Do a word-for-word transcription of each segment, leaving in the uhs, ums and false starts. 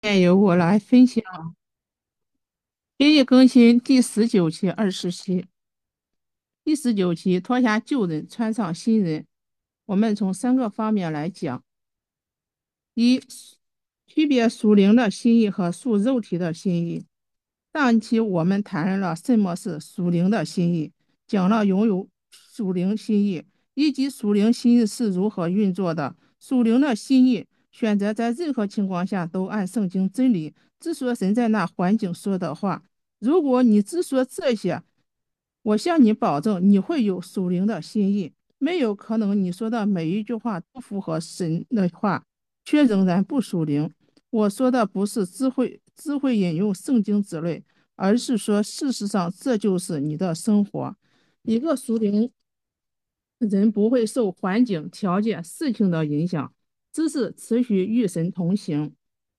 面由我来分享《学业更新》第十九期、二十期。第十九期脱下旧人，穿上新人。我们从三个方面来讲：一、区别属灵的心意和属肉体的心意。上一期我们谈论了什么是属灵的心意，讲了拥有属灵心意以及属灵心意是如何运作的。属灵的心意选择在任何情况下都按圣经真理，只说神在那环境说的话。如果你只说这些，我向你保证，你会有属灵的心意。没有可能你说的每一句话都符合神的话，却仍然不属灵。我说的不是智慧智慧引用圣经之类，而是说事实上这就是你的生活。一个属灵人不会受环境、条件、事情的影响，只是持续与神同行。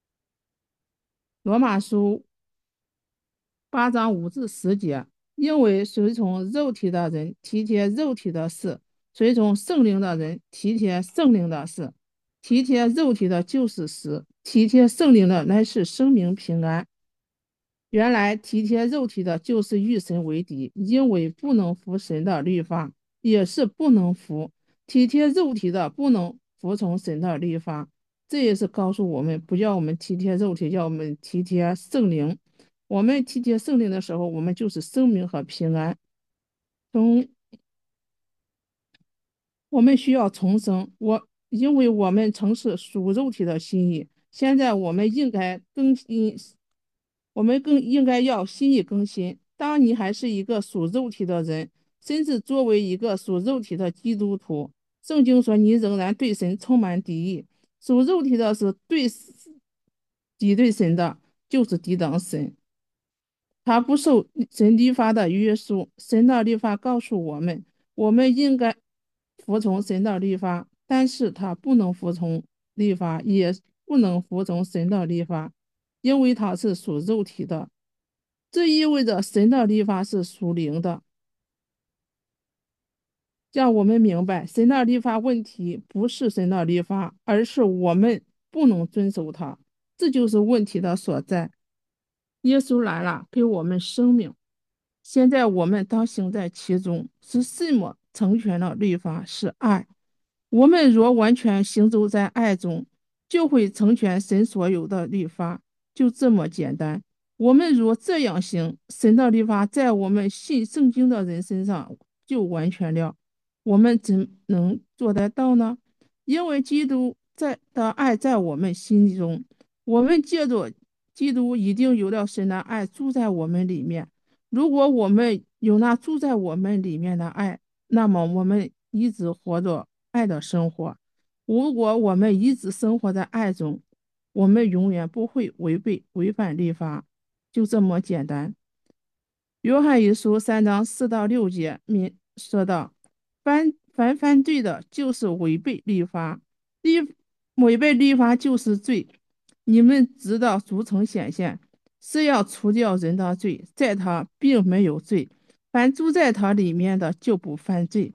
罗马书八章五至十节，因为随从肉体的人体贴肉体的事，随从圣灵的人体贴圣灵的事。体贴肉体的就是死，体贴圣灵的乃是生命平安。原来体贴肉体的就是与神为敌，因为不能服神的律法，也是不能服。体贴肉体的不能服从神的律法，这也是告诉我们，不要我们体贴肉体，要我们体贴圣灵。我们体贴圣灵的时候，我们就是生命和平安。从我们需要重生，我因为我们曾是属肉体的心意，现在我们应该更新，我们更应该要心意更新。当你还是一个属肉体的人，甚至作为一个属肉体的基督徒，圣经说你仍然对神充满敌意。属肉体的是对敌对神的，就是抵挡神。他不受神律法的约束，神的律法告诉我们，我们应该服从神的律法，但是他不能服从律法，也不能服从神的律法，因为他是属肉体的。这意味着神的律法是属灵的，让我们明白神的律法问题不是神的律法，而是我们不能遵守它，这就是问题的所在。耶稣来了，给我们生命。现在我们当行在其中，是什么成全了律法？是爱。我们若完全行走在爱中，就会成全神所有的律法，就这么简单。我们若这样行，神的律法在我们信圣经的人身上就完全了。我们怎能做得到呢？因为基督在的爱在我们心中，我们借着基督已经有了神的爱住在我们里面。如果我们有那住在我们里面的爱，那么我们一直活着爱的生活。如果我们一直生活在爱中，我们永远不会违背违反律法，就这么简单。约翰一书三章四到六节明说道：凡凡犯罪的，就是违背律法，律违背律法就是罪。你们知道主曾显现，是要除掉人的罪，在他并没有罪。凡住在他里面的，就不犯罪。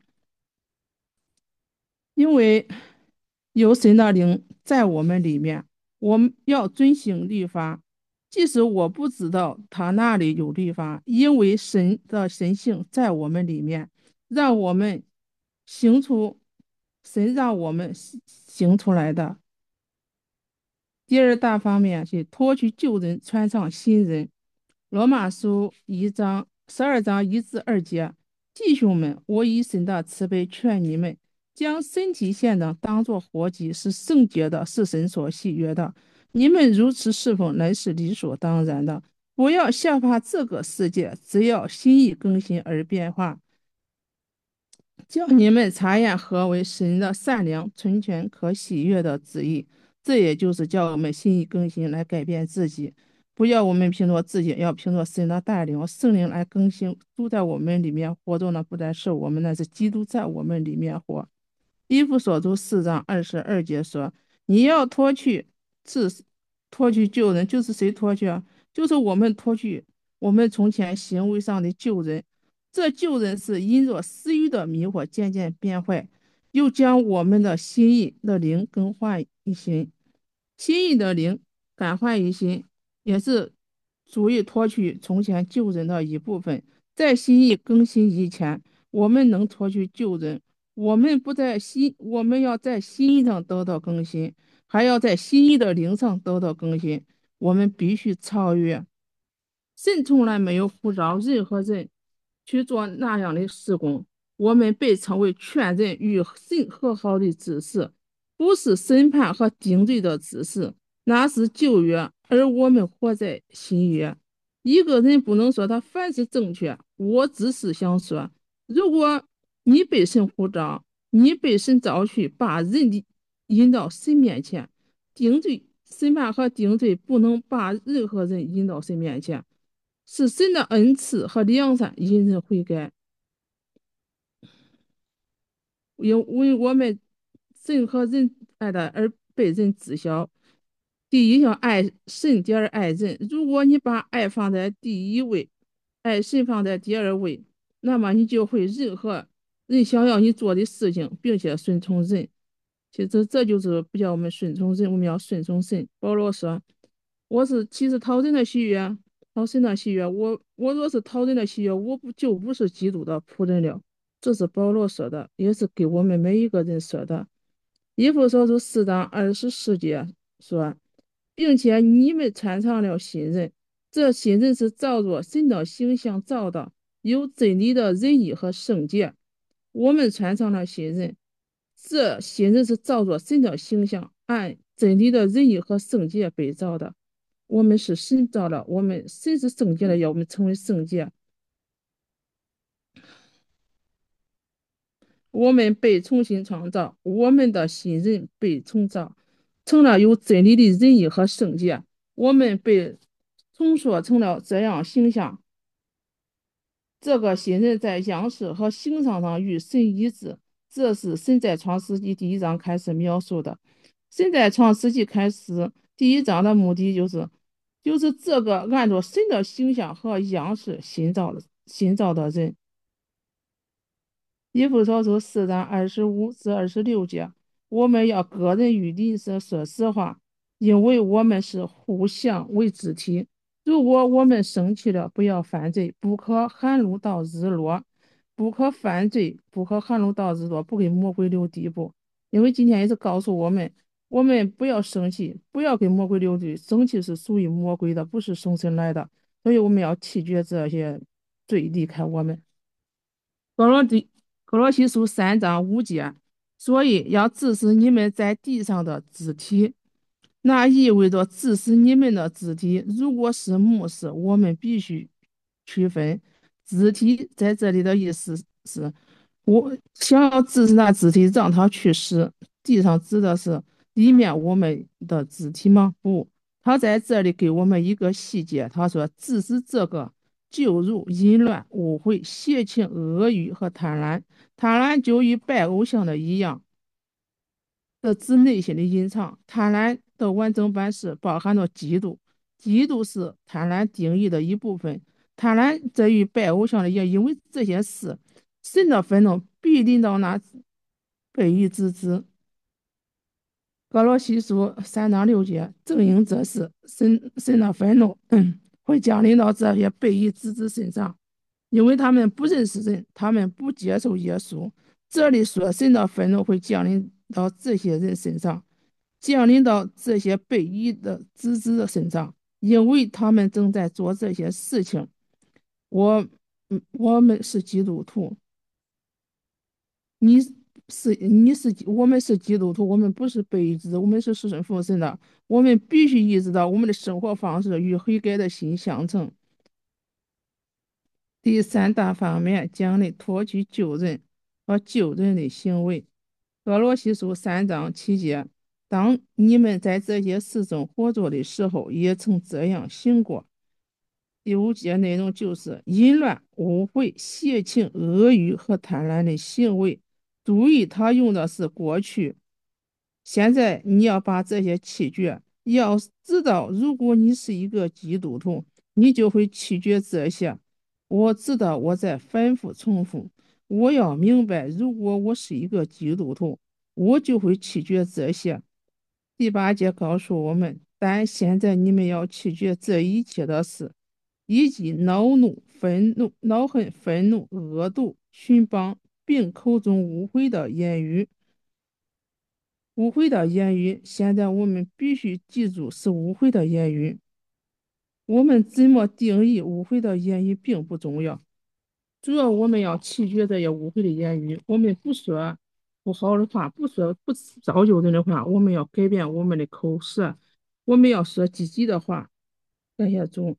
因为有神的灵在我们里面，我们要遵行律法。即使我不知道他那里有律法，因为神的神性在我们里面，让我们行出神让我们行行出来的。第二大方面是脱去旧人，穿上新人。罗马书一章十二章一至二节，弟兄们，我以神的慈悲劝你们，将身体献上，当作活祭，是圣洁的，是神所喜悦的。你们如此侍奉，乃是理所当然的。不要效法这个世界，只要心意更新而变化，叫你们察验何为神的善良、纯全、可喜悦的旨意。这也就是叫我们心意更新来改变自己，不要我们凭着自己，要凭着神的带领、圣灵来更新，住在我们里面活着呢，不再是我们，那是基督在我们里面活。以弗所书四章二十二节说：“你要脱去是脱去旧人，就是谁脱去啊？就是我们脱去我们从前行为上的旧人。这旧人是因着私欲的迷惑渐渐变坏，又将我们的心意的灵更换一新。心意的灵感怀一心，也是足以脱去从前旧人的一部分。在心意更新以前，我们能脱去旧人。我们不在心，我们要在心意上得到更新，还要在心意的灵上得到更新。我们必须超越。神从来没有呼召任何人去做那样的事工。我们被称为全人与神和好的指示，不是审判和定罪的指示，那是旧约，而我们活在新约。一个人不能说他凡是正确，我只是想说，如果你被神呼召，你被神召去，把人的引到神面前，定罪、审判和定罪不能把任何人引到神面前。是神的恩赐和良善引人悔改，因为我们神和人爱的而被人知晓。第一要爱神，第二爱人。如果你把爱放在第一位，爱神放在第二位，那么你就会任何人想要你做的事情，并且顺从人。其实这就是不叫我们顺从人，我们要顺从神。保罗说：“我是岂是讨人的喜悦，讨神的喜悦。我我若是讨人的喜悦，我不就不是基督的仆人了。”这是保罗说的，也是给我们每一个人说的。以弗所书四章二十四节说，并且你们穿上了新人，这新人是照着神的形象造的，有真理的仁义和圣洁。我们穿上了新人，这新人是照着神的形象，按真理的仁义和圣洁被造的。我们是神造的，我们神是圣洁的，要我们成为圣洁。我们被重新创造，我们的新人被重造，成了有真理的仁义和圣洁。我们被重塑成了这样形象。这个新人在样式和形象上与神一致，这是神在创世纪第一章开始描述的。神在创世纪开始第一章的目的就是，就是这个按照神的形象和样式新造的新造的人。以弗所书四章二十五至二十六节，我们要个人与邻舍说实话，因为我们是互相为肢体。如果我们生气了，不要犯罪，不可含怒到日落，不可犯罪，不可含怒到日落，不给魔鬼留地步。因为今天也是告诉我们，我们不要生气，不要给魔鬼留地，生气是属于魔鬼的，不是从神来的，所以我们要弃绝这些罪，离开我们。哥罗的哥罗西书三章五节，所以要治死你们在地上的肢体，那意味着治死你们的肢体。如果是牧师，我们必须区分肢体在这里的意思是，我想要治死那肢体，让他去死。地上指的是里面我们的肢体吗？不，他在这里给我们一个细节，他说治死这个。就如淫乱、污秽、邪情、恶欲和贪婪，贪婪就与拜偶像的一样，这指内心的隐藏。贪婪的完整版是包含了嫉妒，嫉妒是贪婪定义的一部分。贪婪则与拜偶像的一样，因为这些事，神的愤怒必临到那悖逆之子。哥罗西书三章六节，正因这事，神神的愤怒嗯会降临到这些悖逆之子身上，因为他们不认识人，他们不接受耶稣。这里说神的愤怒会降临到这些人身上，降临到这些悖逆的子子的身上，因为他们正在做这些事情。我，嗯，我们是基督徒，你是你是我们是基督徒，我们不是被子，我们是顺服神的。我们必须意识到我们的生活方式与悔改的心相称。第三大方面讲的脱去旧人和旧人的行为。哥罗西书三章七节，当你们在这些事中活着的时候，也曾这样行过。第五节内容就是淫乱、污秽、邪情、恶欲和贪婪的行为。注意，他用的是过去。现在你要把这些弃绝。要知道，如果你是一个基督徒，你就会弃绝这些。我知道我在反复重复。我要明白，如果我是一个基督徒，我就会弃绝这些。第八节告诉我们， 但现在你们要弃绝这一切的事，以及恼怒、愤怒、恼恨、愤怒、恶毒、寻谤，并口中污秽的言语。污秽的言语，现在我们必须记住是污秽的言语。我们怎么定义污秽的言语并不重要，主要我们要弃绝这些污秽的言语。我们不说不好的话，不说不造就人的话，我们要改变我们的口舌，我们要说积极的话。感谢主。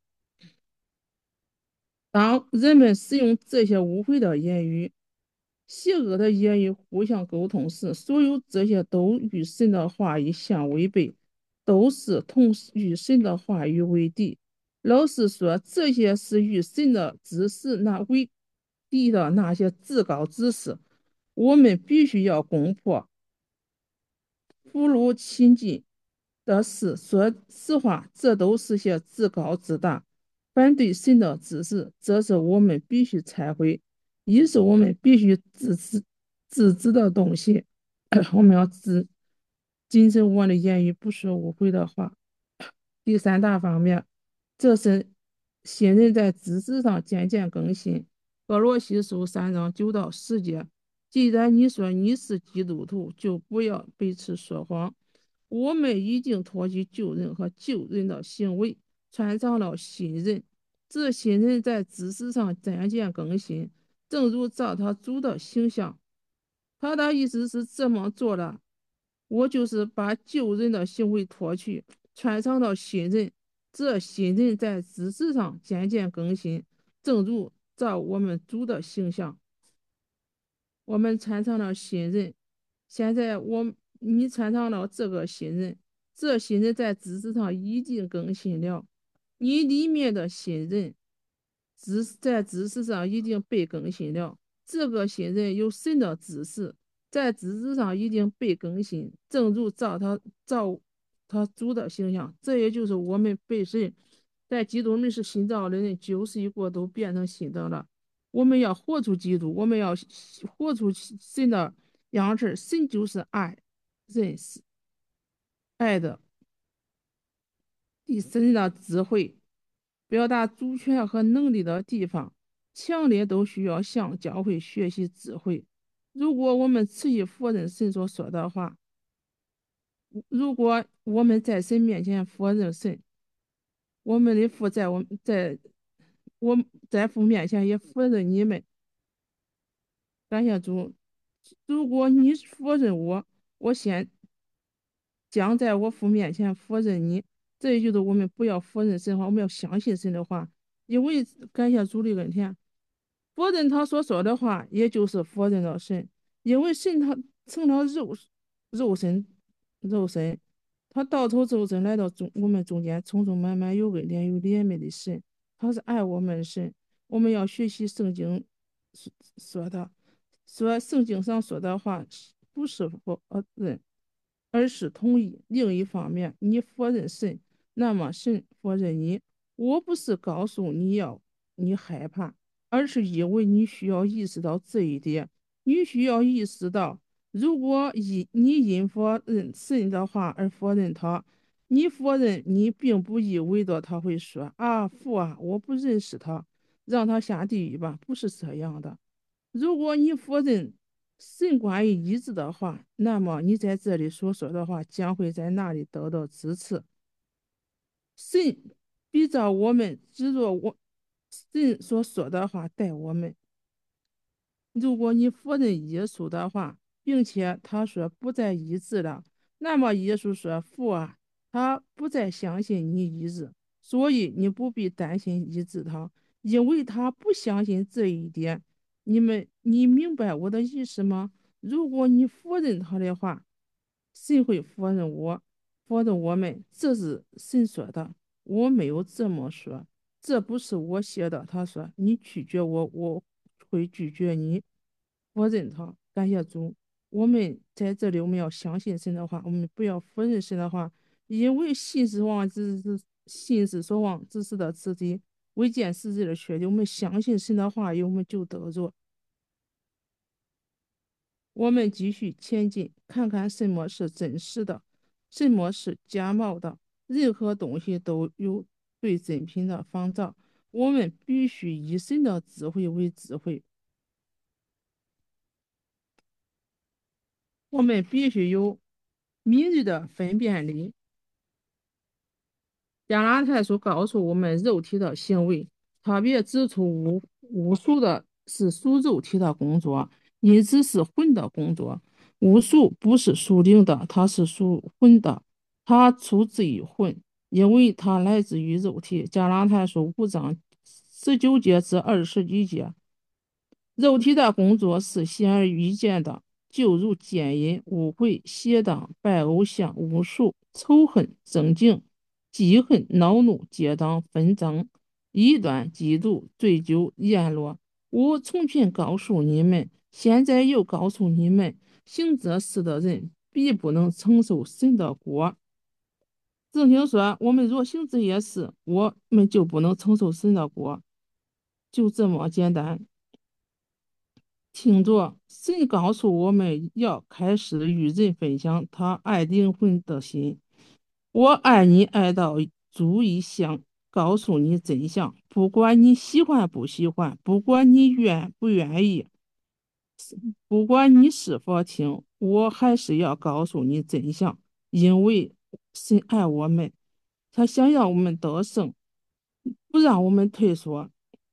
当人们使用这些污秽的言语、邪恶的言语互相沟通时，所有这些都与神的话语相违背，都是同与神的话语为敌。老实说，这些是与神的指示那为敌的那些至高指示，我们必须要攻破。不如亲近的事，说实话，这都是些自高自大、反对神的指示，这是我们必须忏悔，也是我们必须自知自知的东西。我们要自谨慎我们的言语，不说污秽的话。第三大方面，这是新人在知识上渐渐更新。俄罗西书三章九到十节，既然你说你是基督徒，就不要彼此说谎。我们已经脱去旧人和旧人的行为，穿上了新人。这新人在知识上渐渐更新，正如照他主的形象。他的意思是这么做了，我就是把旧人的行为脱去，穿上了新人。这新人在知识上渐渐更新，正如照我们主的形象。我们穿上了新人。现在我你穿上了这个新人，这新人在知识上已经更新了。你里面的新人，知在知识上已经被更新了。这个新人有神的知识，在知识上已经被更新，正如照他照他主的形象。这也就是我们被神在基督里是新造的人，旧事一过都变成新的了。我们要活出基督，我们要活出神的样式。神就是爱，人是爱的，第神的智慧，表达主权和能力的地方，强烈都需要向教会学习智慧。如果我们持续否认神所说的话，如果我们在神面前否认神，我们的父在我在我在父面前也否认你们。感谢主。如果你否认我，我先将在我父面前否认你。这也就是我们不要否认神的话，我们要相信神的话。因为感谢主的恩典，否认他所说的话，也就是否认了神。因为神他成了肉肉身，肉身，他道成肉身来到中我们中间，充充满满有恩典有怜悯的神，他是爱我们的神。我们要学习圣经说说的，说圣经上说的话不是否认，而是同意。另一方面，你否认神，那么神否认你。我不是告诉你要你害怕，而是因为你需要意识到这一点。你需要意识到，如果因你因否认神的话而否认他，你否认你并不意味着他会说啊父啊，我不认识他，让他下地狱吧，不是这样的。如果你否认神关于医治的话，那么你在这里所说的话将会在那里得到支持。神比照我们只若我神所说的话待我们。如果你否认耶稣的话，并且他说不再医治了，那么耶稣说父啊，他不再相信你医治，所以你不必担心医治他，因为他不相信这一点。你们，你明白我的意思吗？如果你否认他的话，神会否认我，否认我们，这是神说的，我没有这么说，这不是我写的。他说你拒绝我，我会拒绝你。我认他，感谢主。我们在这里，我们要相信神的话，我们不要否认神的话，因为信是往往只是信是所望之事的实底，未见实质的确据。我们相信神的话语，我们就得着。我们继续前进，看看什么是真实的，什么是假冒的。 任何东西都有对真品的仿造。我们必须以神的智慧为智慧，我们必须有敏锐的分辨力。加拉太书告诉我们肉体的行为，特别指出巫巫术的是属肉体的工作，因此是魂的工作。巫术不是属灵的，它是属魂的，它出自于魂，因为它来自于肉体。加拉太书五章十九节至二十一节。肉体的工作是显而易见的，就如奸淫、污秽、邪荡、拜偶像、巫术、仇恨、争竞、记恨、恼怒、结党、纷争、异端、嫉妒、醉酒、宴乐。我从前告诉你们，现在又告诉你们，行这事的人必不能承受神的国。圣经说，我们若行这些事，我们就不能承受神的国，就这么简单。听着，神告诉我们要开始与人分享他爱灵魂的心。我爱你爱到足以想告诉你真相，不管你喜欢不喜欢，不管你愿不愿意，不管你是否听，我还是要告诉你真相，因为神爱我们，他想要我们得胜，不让我们退缩。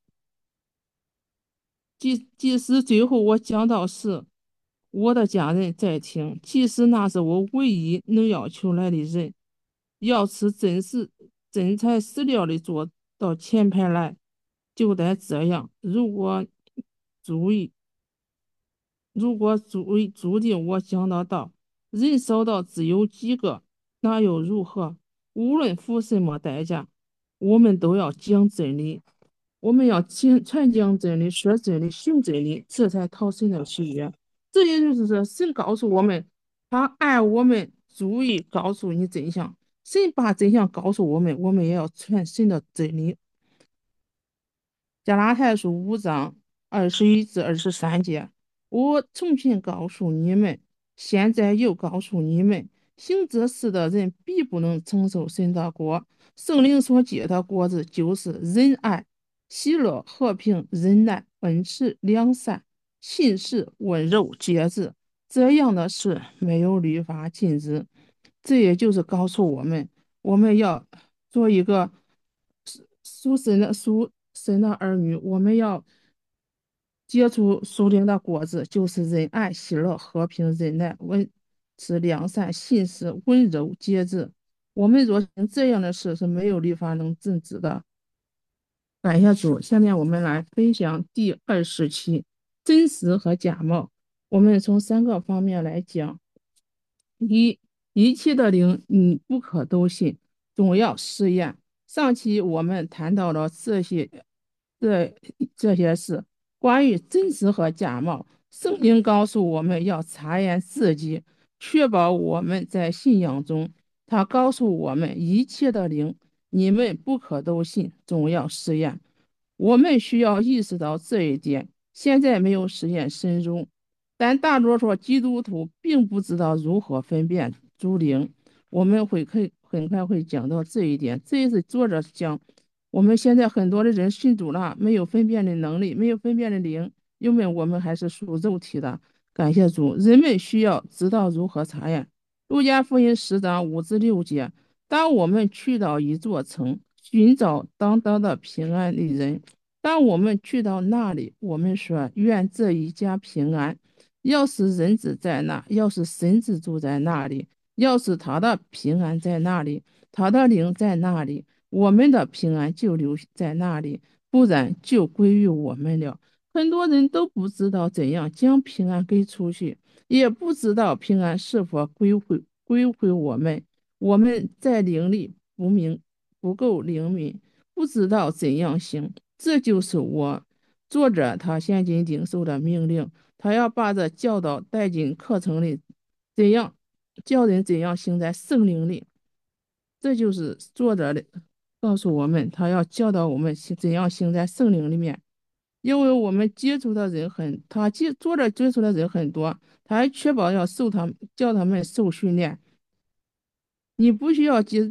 即即使最后我讲到时，我的家人在听，即使那是我唯一能要求来的人，要是真是真材实料的坐到前排来，就得这样。如果注意，如果注意注定我讲的道，人少到只有几个，那又如何？无论付什么代价，我们都要讲真理。我们要讲传讲真理，说真理，行真理，这才讨神的喜悦。这也就是说，神告诉我们，他爱我们，足以告诉你真相。神把真相告诉我们，我们也要传神的真理。加拉太书五章二十一至二十三节，我从前告诉你们，现在又告诉你们，行这事的人必不能承受神的国。圣灵所结的果子就是仁爱、喜乐、和平、忍耐、恩慈、良善、信实、温柔、节制。这样的事没有律法禁止。这也就是告诉我们，我们要做一个属属神的属神的儿女，我们要结出属灵的果子，就是仁爱、喜乐、和平、忍耐、温慈、良善、信实、温柔、节制。我们若行这样的事，是没有律法能制止的。感谢主，下面我们来分享第二十期真实和假冒。我们从三个方面来讲。一一切的灵，你不可都信，总要试验。上期我们谈到了这些，这这些事，关于真实和假冒。圣经告诉我们要查验自己，确保我们在信仰中。他告诉我们一切的灵，你们不可都信，总要试验。我们需要意识到这一点。现在没有实验深入。但大多数基督徒并不知道如何分辨主灵，我们会很很快会讲到这一点。这也是作者讲，我们现在很多的人信主了，没有分辨的能力，没有分辨的灵，因为我们还是属肉体的。感谢主，人们需要知道如何查验。路加福音十章五至六节，当我们去到一座城，寻找当当的平安的人，当我们去到那里，我们说愿这一家平安。要是人子在那，要是神子住在那里，要是他的平安在那里，他的灵在那里，我们的平安就留在那里，不然就归于我们了。很多人都不知道怎样将平安给出去，也不知道平安是否归回归回我们。我们在灵里不明不够灵敏，不知道怎样行。这就是我作者他现今领受的命令。他要把这教导带进课程里，怎样教人怎样行在圣灵里，这就是作者的告诉我们，他要教导我们怎样行在圣灵里面。因为我们接触的人很，他接作者接触的人很多，他还确保要受他们教他们受训练。你不需要接，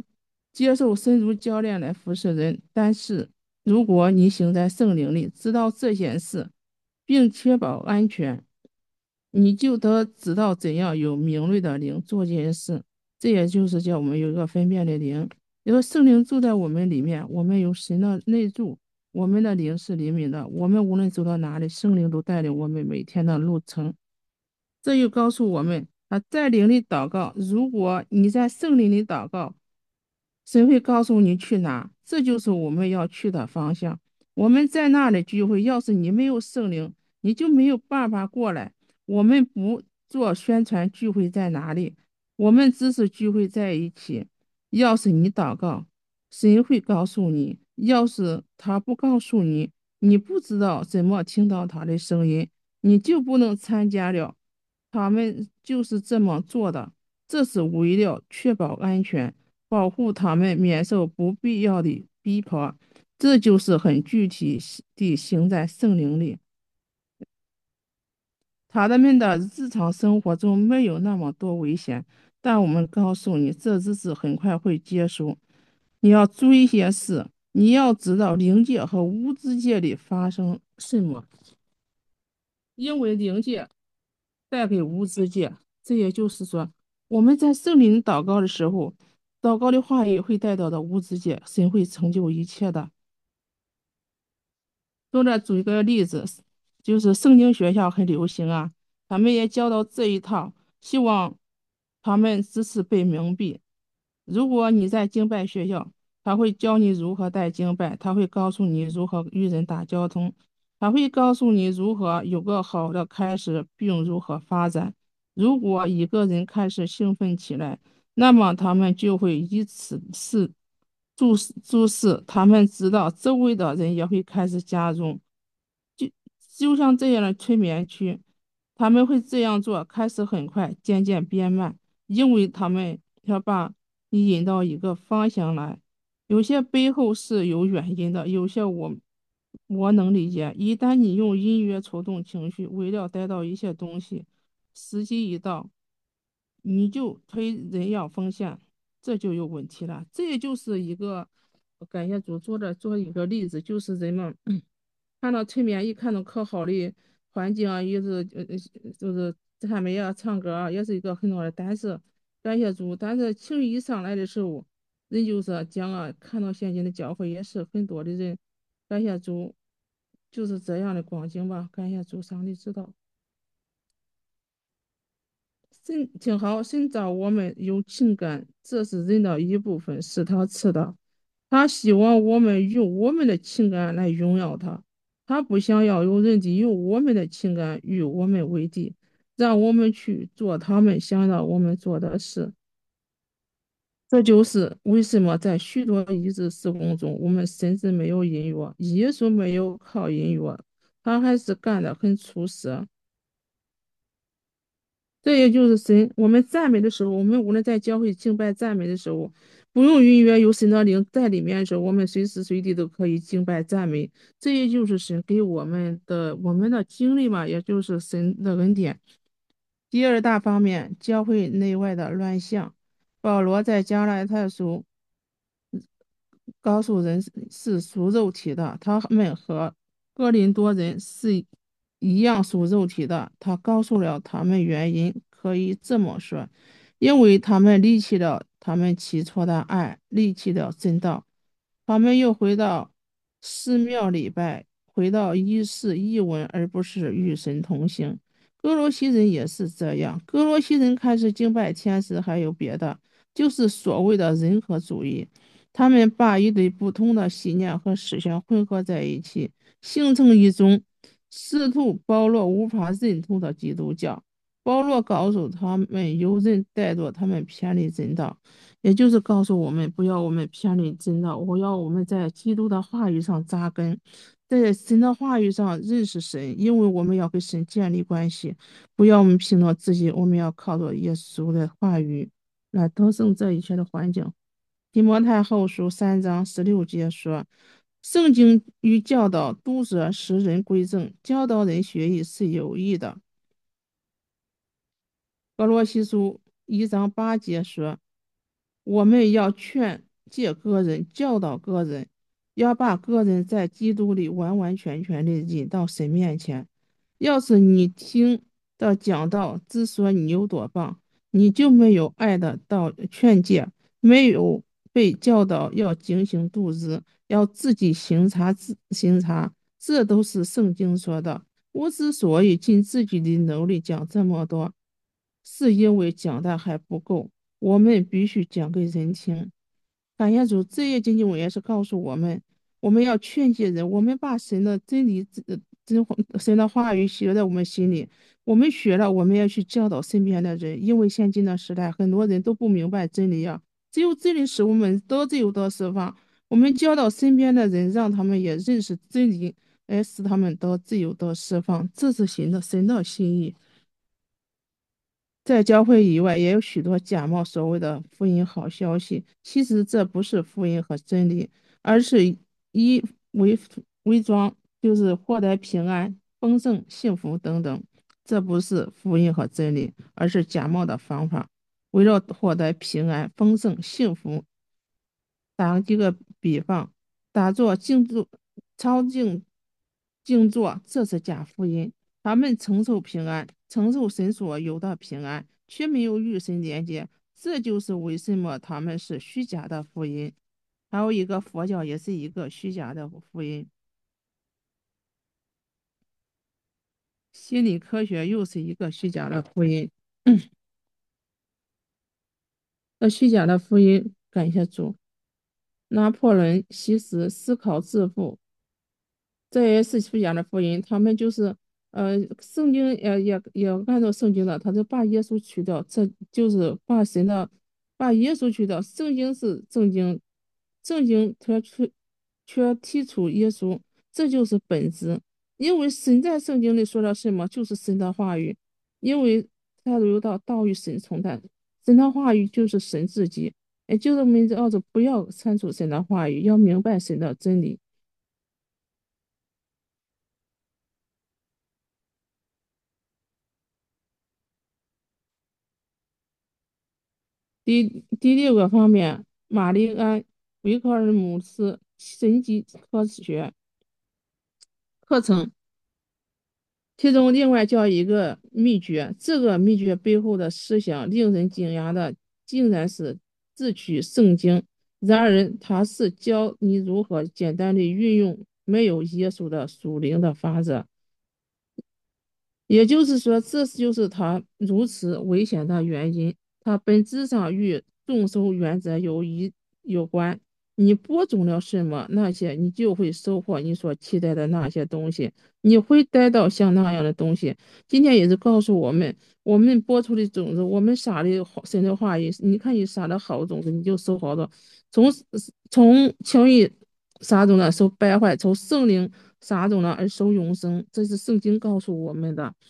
接受深入教练来服侍人。但是，如果你行在圣灵里，知道这些事，并确保安全，你就得知道怎样有敏锐的灵做这件事。这也就是叫我们有一个分辨的灵。因为圣灵住在我们里面，我们有神的内住，我们的灵是灵敏的。我们无论走到哪里，圣灵都带领我们每天的路程。这又告诉我们啊，在灵里祷告，如果你在圣灵里祷告，神会告诉你去哪，这就是我们要去的方向。我们在那里聚会，要是你没有圣灵，你就没有办法过来。我们不做宣传聚会在哪里，我们只是聚会在一起。要是你祷告，神会告诉你；要是他不告诉你，你不知道怎么听到他的声音，你就不能参加了。他们就是这么做的，这是为了确保安全，保护他们免受不必要的逼迫。这就是很具体地行在圣灵里。他们的日常生活中没有那么多危险，但我们告诉你，这日子很快会结束。你要注意一些事，你要知道灵界和物质界里发生什么，因为灵界带给物质界。这也就是说，我们在圣灵祷告的时候，祷告的话语会带到的物质界，神会成就一切的。就这举一个例子，就是圣经学校很流行啊，他们也教导这一套，希望他们只是被蒙蔽。如果你在敬拜学校，他会教你如何带敬拜，他会告诉你如何与人打交通，他会告诉你如何有个好的开始，并如何发展。如果一个人开始兴奋起来，那么他们就会以此事注视注视，他们知道周围的人也会开始加入，就就像这样的催眠区，他们会这样做，开始很快，渐渐变慢，因为他们要把你引到一个方向来。有些背后是有原因的，有些我我能理解。一旦你用音乐触动情绪，为了得到一些东西，时机一到，你就推人要奉献，这就有问题了。这也就是一个感谢主做的做一个例子，就是人们看到催眠，一看到可好的环境啊，也是呃呃就是赞美啊、唱歌啊，也是一个很好的。但是感谢主，但是情绪一上来的时候，人就是讲啊，看到现今的教会也是很多的人，感谢主，就是这样的光景吧。感谢主，上帝知道。神挺好，神造我们有情感，这是人的一部分，是他赐的。他希望我们用我们的情感来荣耀他，他不想要有人的用我们的情感与我们为敌，让我们去做他们想让我们做的事。这就是为什么在许多医治施工中，我们甚至没有音乐，耶稣没有靠音乐，他还是干得很出色。这也就是神，我们赞美的时候，我们无论在教会敬拜赞美的时候，不用音乐，有神的灵在里面的时候，我们随时随地都可以敬拜赞美。这也就是神给我们的我们的经历嘛，也就是神的恩典。第二大方面，教会内外的乱象。保罗在加拉太书告诉人是是属肉体的，他们和哥林多人是一样属肉体的。他告诉了他们原因，可以这么说，因为他们离弃了他们起初的爱，离弃了真道，他们又回到寺庙礼拜，回到仪式仪文，而不是与神同行。哥罗西人也是这样，哥罗西人开始敬拜天使，还有别的，就是所谓的人格主义。他们把一堆不同的信念和思想混合在一起，形成一种使徒保罗无法认同的基督教。保罗告诉他们，有人带着他们偏离真道，也就是告诉我们，不要我们偏离真道，我要我们在基督的话语上扎根，在神的话语上认识神，因为我们要跟神建立关系，不要我们凭着自己，我们要靠着耶稣的话语来得胜这一切的环境。提摩太后书三章十六节说：“圣经与教导读者使人归正，教导人学艺是有益的。”哥罗西书一章八节说：“我们要劝诫个人、教导个人，要把个人在基督里完完全全的引到神面前。要是你听的讲道只说你有多棒，你就没有爱的道劝诫，没有被教导要警醒度日，要自己行察自行察，这都是圣经说的。我之所以尽自己的能力讲这么多，是因为讲的还不够，我们必须讲给人听。感谢主，这些经经文也是告诉我们，我们要劝诫人，我们把神的真理、真真神的话语写在我们心里。我们学了，我们要去教导身边的人，因为现今的时代，很多人都不明白真理啊。只有真理使我们得自由得释放。我们教导身边的人，让他们也认识真理，来使他们得自由得释放。这是神的神的心意。在教会以外，也有许多假冒所谓的福音好消息，其实这不是福音和真理，而是以伪伪装，就是获得平安、丰盛、幸福等等。这不是福音和真理，而是假冒的方法，为了获得平安、丰盛、幸福。打几个比方，打坐、静坐、抄经、静坐，这是假福音。他们承受平安，承受神所有的平安，却没有与神连接，这就是为什么他们是虚假的福音。还有一个佛教也是一个虚假的福音，心理科学又是一个虚假的福音。那虚假的福音，感谢主。拿破仑其实思考致富，这也是虚假的福音。他们就是呃，圣经也也也按照圣经的，他就把耶稣去掉，这就是把神的把耶稣去掉。圣经是正经，圣经却却却提出耶稣，这就是本质。因为神在圣经里说了什么，就是神的话语。因为他有到道与神同在，神的话语就是神自己。也就是我们要是不要删除神的话语，要明白神的真理。第第六个方面，玛丽安·维克尔姆斯神经科学课程，其中另外教一个秘诀，这个秘诀背后的思想令人惊讶的，竟然是自取圣经。然而，它是教你如何简单的运用没有耶稣的属灵的法则。也就是说，这就是它如此危险的原因。它本质上与众收原则有一有关。你播种了什么，那些你就会收获你所期待的那些东西，你会得到像那样的东西。今天也是告诉我们，我们播出的种子，我们撒的好神的话语，你看你撒的好种子，你就收好多。从从轻易撒种了受败坏，从圣灵撒种了而受永生，这是圣经告诉我们的。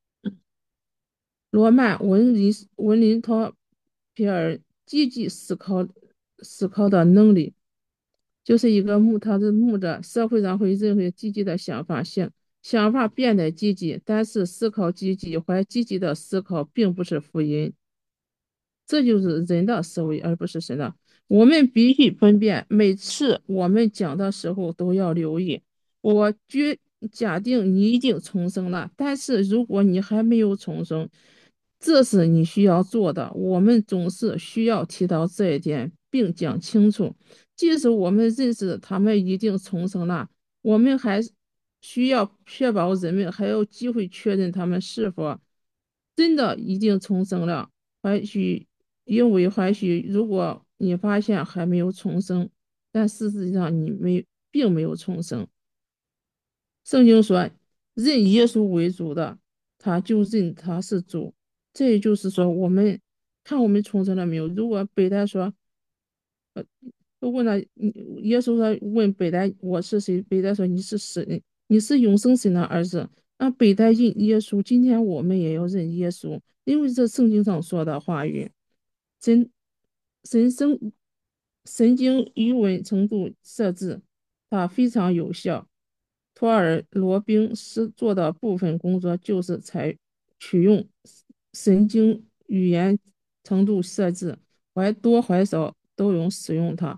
罗曼文林文林托皮尔积极思考思考的能力，就是一个木，他是木的，社会上会认为积极的想法性想法变得积极，但是思考积极或积极的思考并不是福音。这就是人的思维，而不是神的。我们必须分辨，每次我们讲的时候都要留意。我决假定你已经重生了，但是如果你还没有重生，这是你需要做的。我们总是需要提到这一点，并讲清楚。即使我们认识他们已经重生了，我们还需要确保人们还有机会确认他们是否真的已经重生了。或许因为或许如果你发现还没有重生，但事实上你没并没有重生。圣经说，认耶稣为主的，他就认他是主。这也就是说，我们看我们重生了没有？如果北戴说，呃，问了你，耶稣说问北戴我是谁？北戴说你是神，你是永生神的儿子。那北戴认耶稣，今天我们也要认耶稣，因为这圣经上说的话语。神神生神经语文程度设置，它非常有效。托尔罗宾斯做的部分工作就是采取用神经语言程度设置，怀多怀少都用使用它。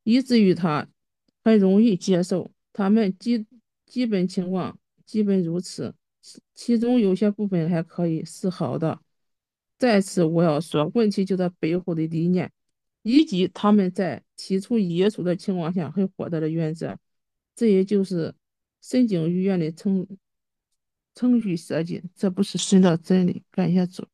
以至于他很容易接受。他们基基本情况基本如此，其其中有些部分还可以是好的。再次，我要说，问题就在背后的理念，以及他们在提出耶稣的情况下会获得的原则。这也就是神经语言的程程序设计，这不是神的真理。感谢主。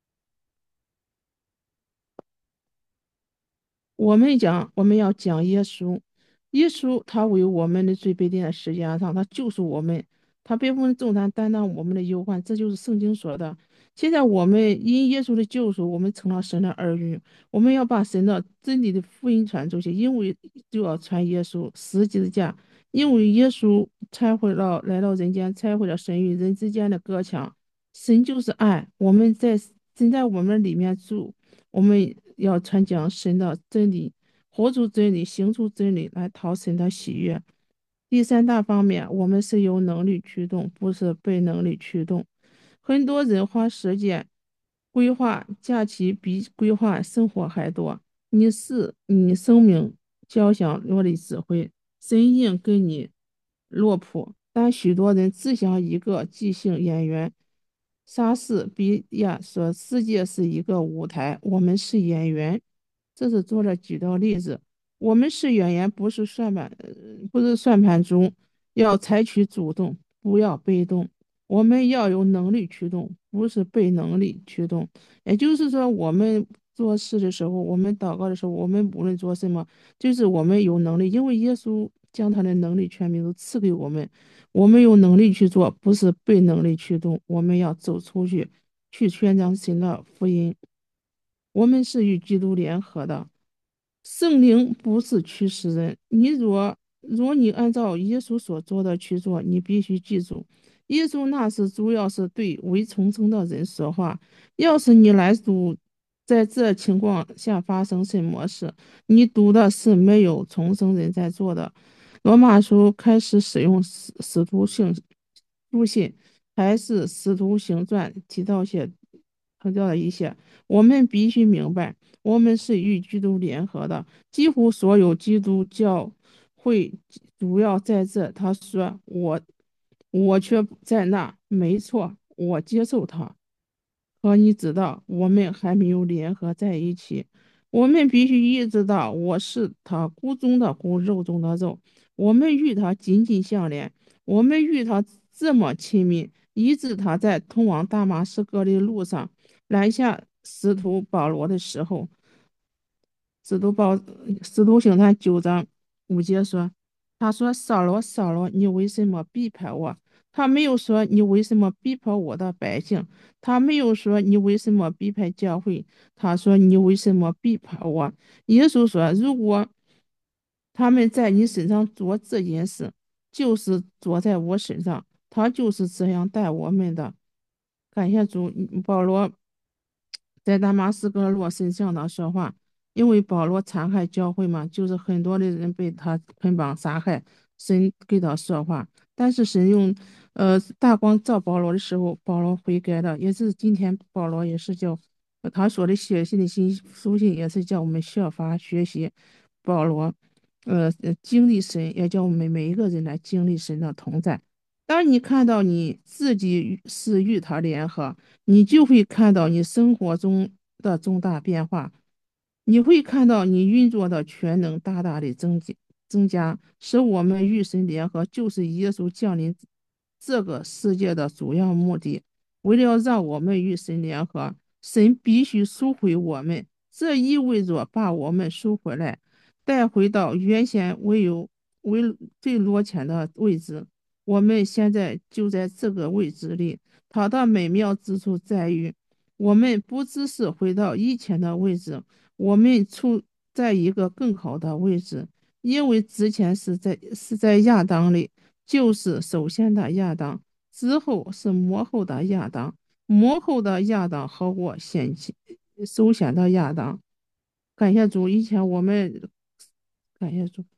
我们讲，我们要讲耶稣，耶稣他为我们的罪被钉在十字架上，他救赎我们，他背负重担，担当我们的忧患，这就是圣经说的。现在我们因耶稣的救赎，我们成了神的儿女，我们要把神的真理的福音传出去，因为就要传耶稣十字架，因为耶稣拆毁了来到人间，拆毁了神与人之间的隔墙。神就是爱，我们在神在我们里面住。我们要传讲神的真理，活出真理，行出真理，来讨神的喜悦。第三大方面，我们是由能力驱动，不是被能力驱动。很多人花时间规划假期，比规划生活还多。你是你生命交响乐的指挥，神应给你乐谱，但许多人只想一个即兴演员。莎士比亚说：“世界是一个舞台，我们是演员。”这是作者举的例子。我们是演员，不是算盘，呃不是算盘中，要采取主动，不要被动。我们要有能力驱动，不是被能力驱动。也就是说，我们做事的时候，我们祷告的时候，我们无论做什么，就是我们有能力，因为耶稣将他的能力全部都赐给我们。我们有能力去做，不是被能力驱动。我们要走出去，去宣讲新的福音。我们是与基督联合的，圣灵不是驱使人。你若若你按照耶稣所做的去做，你必须记住，耶稣那是主要是对未重生的人说话。要是你来读，在这情况下发生什么事，你读的是没有重生人在做的。罗马书开始使用使使徒行书信，还是使徒行传提到些提到了一些。我们必须明白，我们是与基督联合的。几乎所有基督教会主要在这。他说：“我我却不在那。”没错，我接受他。可你知道，我们还没有联合在一起。我们必须意识到，我是他骨中的骨，肉中的肉。我们与他紧紧相连，我们与他这么亲密，以致他在通往大马士革的路上拦下使徒保罗的时候，使徒保使徒行传九章五节说：“他说，扫罗，扫罗，你为什么逼迫我？”他没有说你为什么逼迫我的百姓，他没有说你为什么逼迫教会，他说你为什么逼迫我？耶稣说，如果他们在你身上做这件事，就是做在我身上。他就是这样待我们的。感谢主，保罗在大马士革罗身上的说话，因为保罗残害教会嘛，就是很多的人被他捆绑杀害，神给他说话，但是神用呃大光照保罗的时候，保罗悔改了，也是今天保罗也是叫呃他说的写信的信书信，也是叫我们效法学习保罗，呃呃经历神，也叫我们每一个人来经历神的同在。当你看到你自己与是与他联合，你就会看到你生活中的重大变化，你会看到你运作的全能大大的增加增加，使我们与神联合，就是耶稣降临这个世界的主要目的。为了让我们与神联合，神必须赎回我们，这意味着把我们赎回来，带回到原先唯有为最落前的位置。我们现在就在这个位置里。它的美妙之处在于，我们不只是回到以前的位置，我们处在一个更好的位置，因为之前是在是在亚当里，就是首先的亚当，之后是末后的亚当，末后的亚当好过先前首先的亚当。感谢主，以前我们感谢主。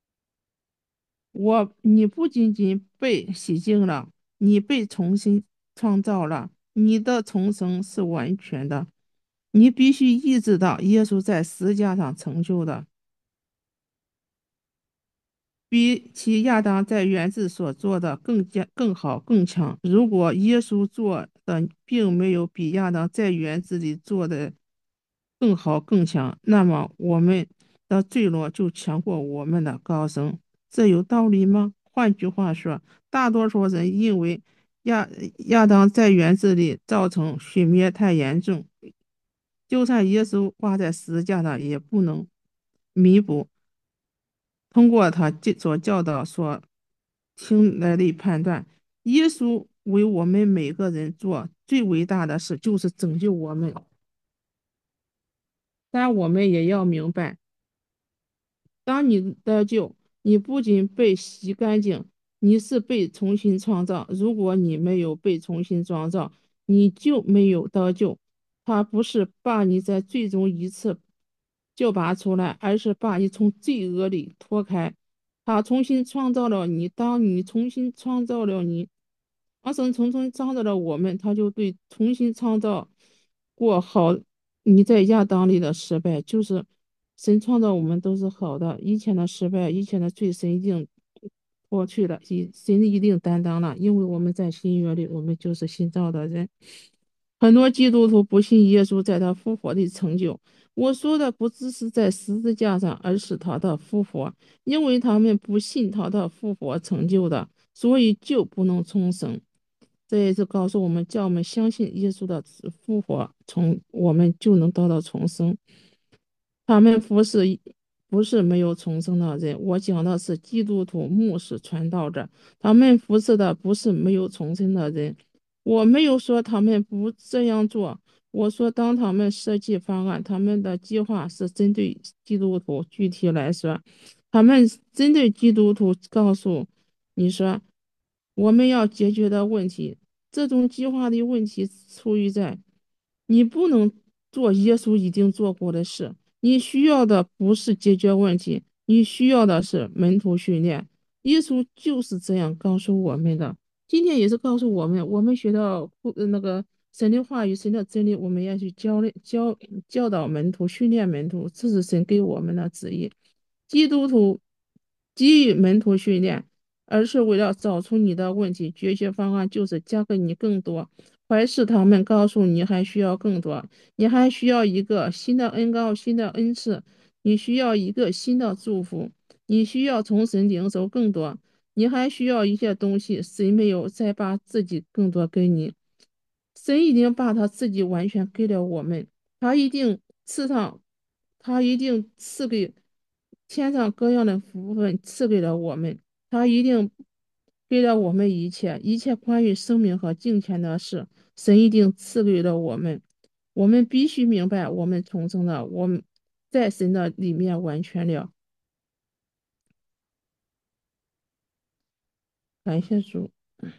我，你不仅仅被洗净了，你被重新创造了，你的重生是完全的。你必须意识到耶稣在十字架上成就的。 比起亚当在园子所做的更加更好更强。如果耶稣做的并没有比亚当在园子里做的更好更强，那么我们的坠落就强过我们的高升。这有道理吗？换句话说，大多数人因为亚亚当在园子里造成毁灭太严重，就算耶稣挂在十字架上，也不能弥补。通过他教所教导所听来的判断，耶稣为我们每个人做最伟大的事，就是拯救我们。但我们也要明白，当你得救，你不仅被洗干净，你是被重新创造。如果你没有被重新创造，你就没有得救。他不是把你在最终一次就拔出来，而是把你从罪恶里脱开。他重新创造了你，当你重新创造了你，阿神重新创造了我们，他就对重新创造过好你在亚当里的失败，就是神创造我们都是好的，以前的失败，以前的罪，神已经过去了，一神一定担当了，因为我们在新约里，我们就是新造的人。很多基督徒不信耶稣在他复活的成就。我说的不只是在十字架上，而是他的复活，因为他们不信他的复活成就的，所以就不能重生。这也是告诉我们，叫我们相信耶稣的复活，从我们就能得到重生。他们服侍不是没有重生的人，我讲的是基督徒、牧师、传道者，他们服侍的不是没有重生的人。我没有说他们不这样做，我说当他们设计方案，他们的计划是针对基督徒。具体来说，他们针对基督徒告诉你说，我们要解决的问题，这种计划的问题出于在你不能做耶稣已经做过的事。你需要的不是解决问题，你需要的是门徒训练。耶稣就是这样告诉我们的，今天也是告诉我们，我们学到呃那个神的话语、神的真理，我们要去教教教导门徒、训练门徒，这是神给我们的旨意。基督徒给予门徒训练，而是为了找出你的问题，解决方案就是加给你更多。怀是他们告诉你还需要更多，你还需要一个新的恩高、新的恩赐，你需要一个新的祝福，你需要从神领受更多，你还需要一些东西，神没有再把自己更多给你，神已经把他自己完全给了我们，他一定赐上，他一定赐给天上各样的福分赐给了我们，他一定给了我们一切，一切关于生命和金钱的事。神一定赐给了我们，我们必须明白，我们重生了，我们在神的里面完全了。感谢主。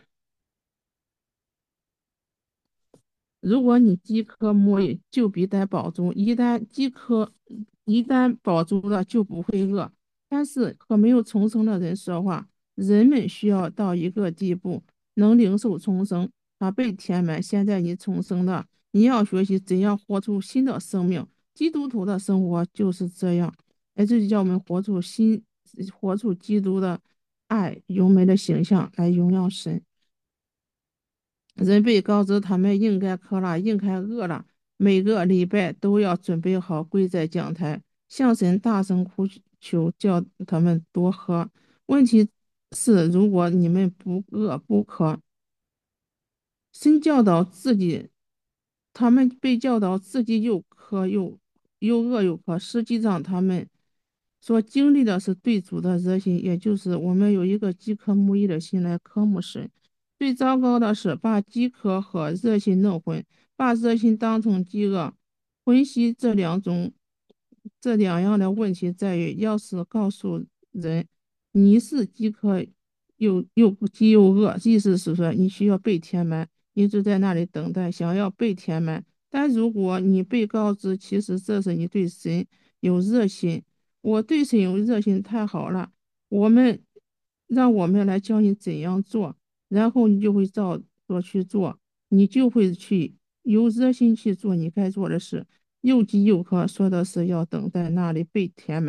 如果你饥渴慕义，就必得饱足；一旦饥渴，一旦饱足了，就不会饿。但是和没有重生的人说话，人们需要到一个地步，能领受重生，他被填满。现在你重生了，你要学习怎样活出新的生命。基督徒的生活就是这样，哎，这就叫我们活出新，活出基督的爱、优美的形象来荣耀神。人被告知他们应该渴了，应该饿了，每个礼拜都要准备好跪在讲台，向神大声呼求，叫他们多喝。问题是，如果你们不饿不渴，神教导自己，他们被教导自己又渴又又饿又渴，实际上他们所经历的是对主的热心，也就是我们有一个饥渴慕义的心来渴慕神。最糟糕的是把饥渴和热心弄混，把热心当成饥饿。分析这两种这两样的问题在于，要是告诉人你是饥渴又又饥又饿，意思是说你需要被填满，一直在那里等待，想要被填满。但如果你被告知，其实这是你对神有热心，我对神有热心太好了，我们让我们来教你怎样做。然后你就会照着去做，你就会去有热心去做你该做的事。又饥又渴，说的是要等待那里被填满。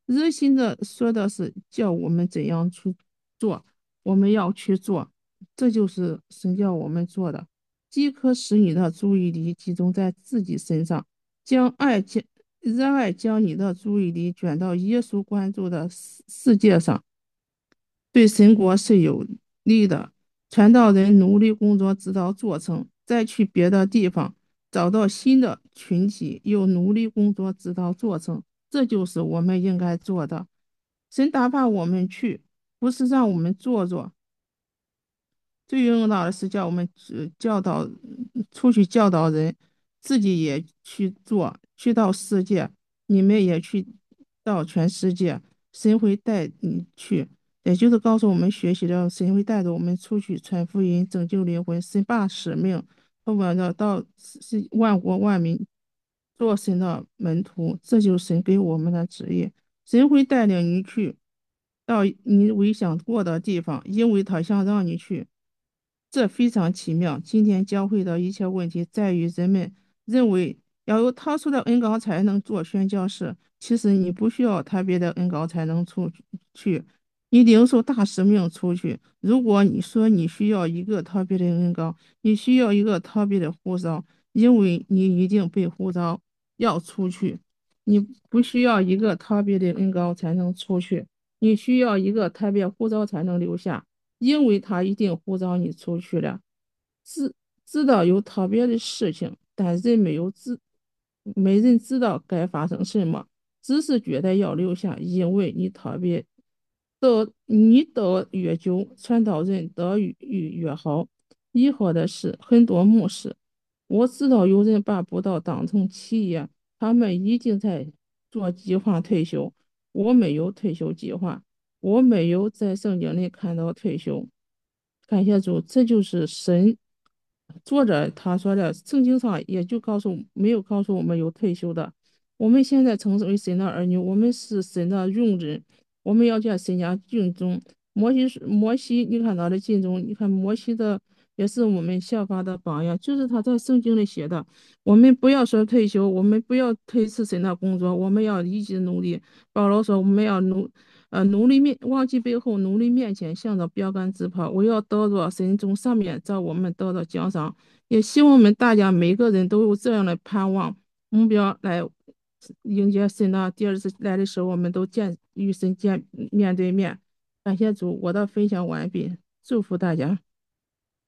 热心的说的是叫我们怎样去做，我们要去做，这就是神叫我们做的。即可使你的注意力集中在自己身上，将爱将热爱将你的注意力卷到耶稣关注的世世界上，对神国是有利的。传道人努力工作直到做成，再去别的地方找到新的群体，又努力工作直到做成，这就是我们应该做的。神打发我们去，不是让我们做做。最重要的是叫我们呃教导出去教导人，自己也去做，去到世界，你们也去到全世界，神会带你去，也就是告诉我们学习的，神会带着我们出去传福音，拯救灵魂，神把使命托我的到是万国万民做神的门徒，这就是神给我们的旨意。神会带领你去到你未想过的地方，因为他想让你去。这非常奇妙。今天教会的一切问题在于人们认为要有特殊的恩膏才能做宣教士，其实你不需要特别的恩膏才能出去，你领受大使命出去。如果你说你需要一个特别的恩膏，你需要一个特别的护照，因为你已经被护照要出去，你不需要一个特别的恩膏才能出去，你需要一个特别护照才能留下。因为他一定呼召你出去了，知知道有特别的事情，但人没有知，没人知道该发生什么，只是觉得要留下，因为你特别得你得越久，传道人得越越好。以后的事，很多牧师，我知道有人把布道当成企业，他们已经在做计划退休，我没有退休计划。我没有在圣经里看到退休。感谢主，这就是神。作者他说的，圣经上也就告诉没有告诉我们有退休的。我们现在称之为神的儿女，我们是神的用人，我们要叫神家敬重。摩西是摩西，你看他的敬重，你看摩西的也是我们效法的榜样，就是他在圣经里写的。我们不要说退休，我们不要推迟神的工作，我们要一直努力。保罗说，我们要努。呃，努力面忘记背后，努力面前，向着标杆直跑。我要得着神从上面找我们得到奖赏，也希望我们大家每个人都有这样的盼望目标来迎接神的第二次来的时候，我们都见与神见面对面。感谢主，我的分享完毕，祝福大家。